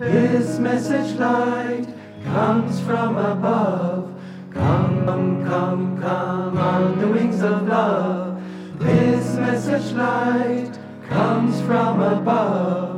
This message light comes from above. Come, come, come, come on the wings of love. This message light comes from above.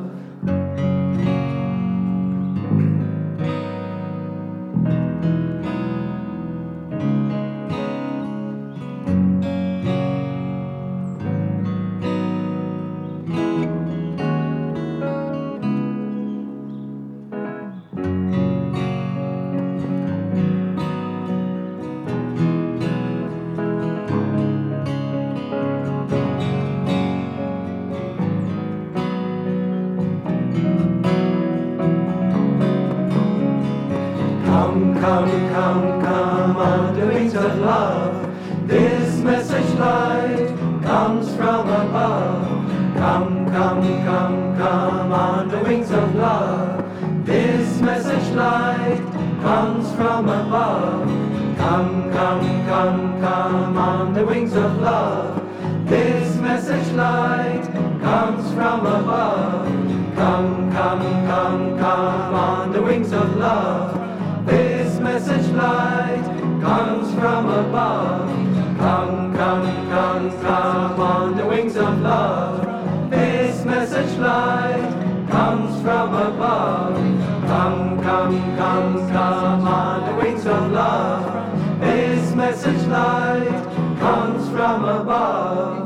Come, come, come, come on the wings of love. This message light comes from above. Come, come, come, come on the wings of love. This message light comes from above. Come, come, come, come on the wings of love. This message light comes from above. Come, come, come, come on the wings of love. This message light comes from above. Come, come, come, come on the wings of love. This message light comes from above. Come, come, come, come on the wings of love. This message light comes from above.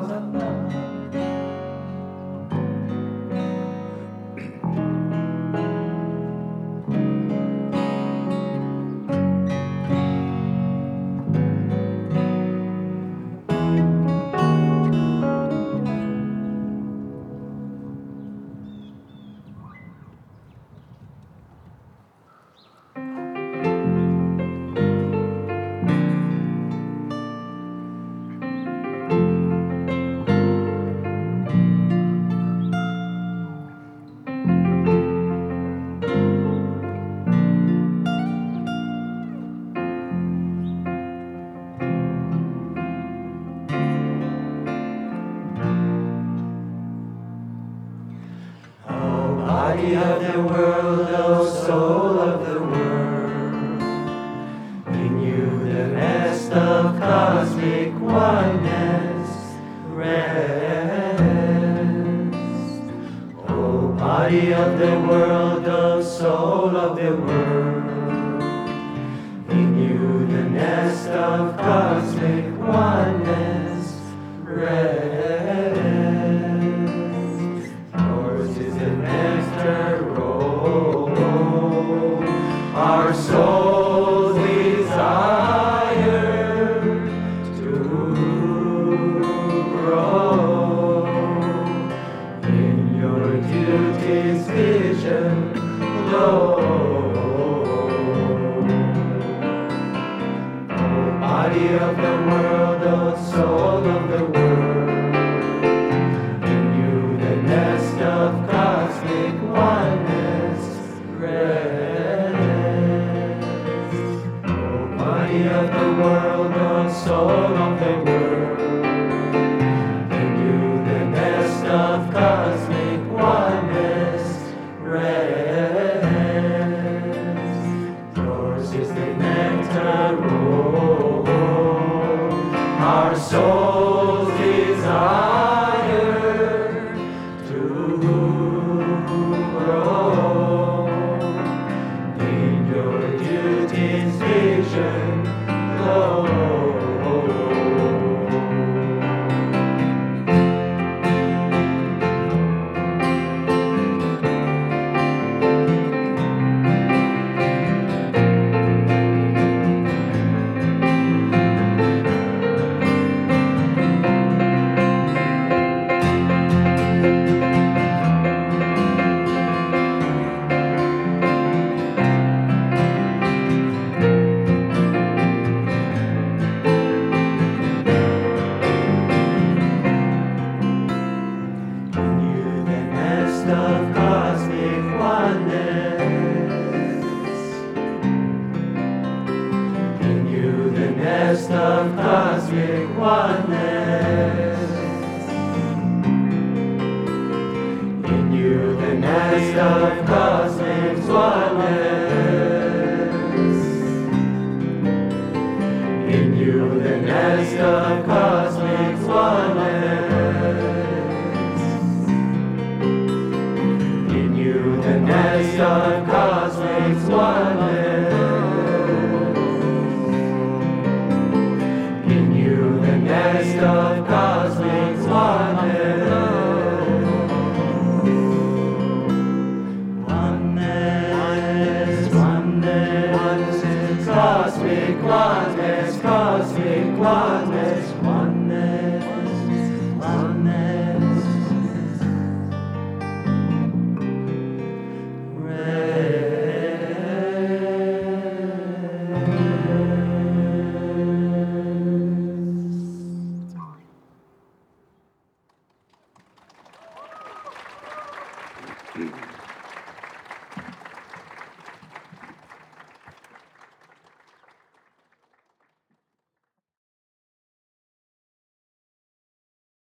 Body of the world, oh soul of the world, in you the nest of cosmic oneness rests. Oh body of the world, oh soul of the world, in you the nest of cosmic oneness rests. Our souls desire to grow in your duty's vision, Lord. Oh, body of the world, oh, soul of the world, in you the nest of cosmic oneness rests. Body of the world, oh soul of the world, in you the nest of cosmic oneness rests. Yours is the nectar, oh, our souls desire to grow in your duty's vision, Lord. Nest of cosmic oneness. In you the nest nest of cosmic oneness. In you, the nest of cosmic oneness. In you, the nest of cosmic oneness. In you, the nest of cosmic oneness. Cosmic oneness, cosmic oneness, oneness, oneness. Rest.